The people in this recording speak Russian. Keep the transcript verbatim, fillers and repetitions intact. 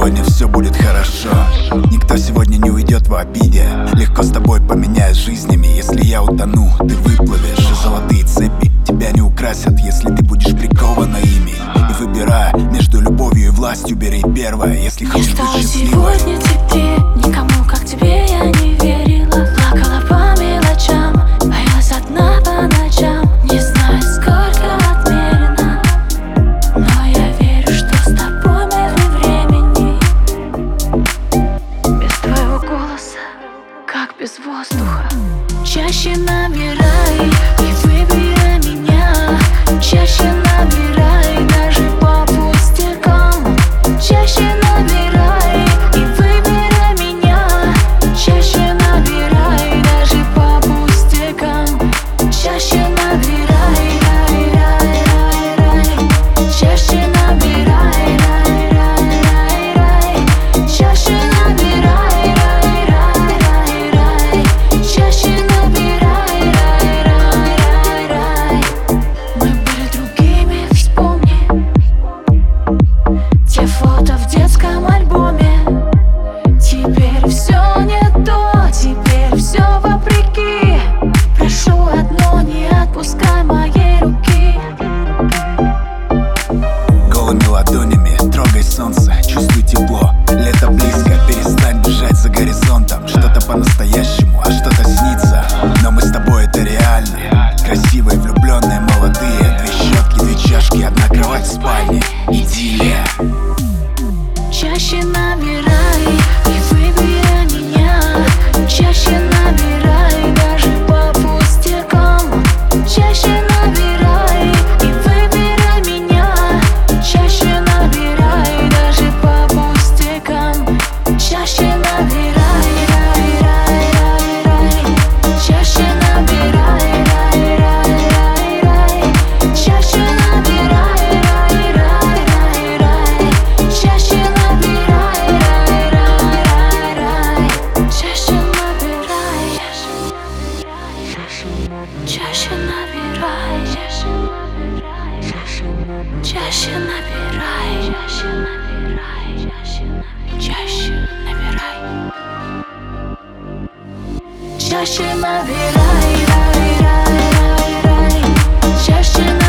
сегодня все будет хорошо. Никто сегодня не уйдет в обиде. Легко с тобой поменяюсь жизнями. Если я утону, ты выплывешь. И золотые цепи тебя не украсят, если ты будешь прикована ими. И выбирая между любовью и властью, бери первое, если хочешь быть счастливой. Сегодня тебе, никому как тебе я не верила. Плакала по мелочам, боялась одна по ночам. Не знаю, сколько отмерено, но я верю, что с тобой медленно времени. Без твоего голоса, как без воздуха. Чаще набирай и выбирай меня. Чаще набирай даже по пустякам. Чаще набирай и выбирай меня. Чаще набирай даже по пустякам. Чаще набирай, рай, рай, рай, рай. Чаще набирай, рай, рай, рай, рай. Чаще набирай, рай, рай, рай, рай. Чаще набирай, рай, рай, рай, рай. Мы были другими, вспомни те фото в детском альбоме. Теперь все не то, теперь все вопреки. Прошу одно, не отпускай моей руки. Голыми ладонями трогай солнце, чувствуй тепло. Лето близко, перестань бежать за горизонтом. Что-то по-настоящему, а что-то снится. Но мы с тобой это реально. Красивые, влюбленные, молодые. Две щетки, две чашки, одна кровать в спальне. Идиллия. Чаще набирай и выбирай меня. Чаще набирай даже по пустякам. Чаще набирай и выбирай меня. Чаще набирай даже по пустякам. Чаще набирай, рай, рай, рай, рай. Чаще набирай, рай, рай, рай, рай. Чаще набирай, рай, рай, рай, рай. Чаще набирай, рай, рай, рай, рай. Чаще набирай, чаще набирай, чаще набирай, чаще набирай, чаще набирай, рай, рай, рай, рай. Чаще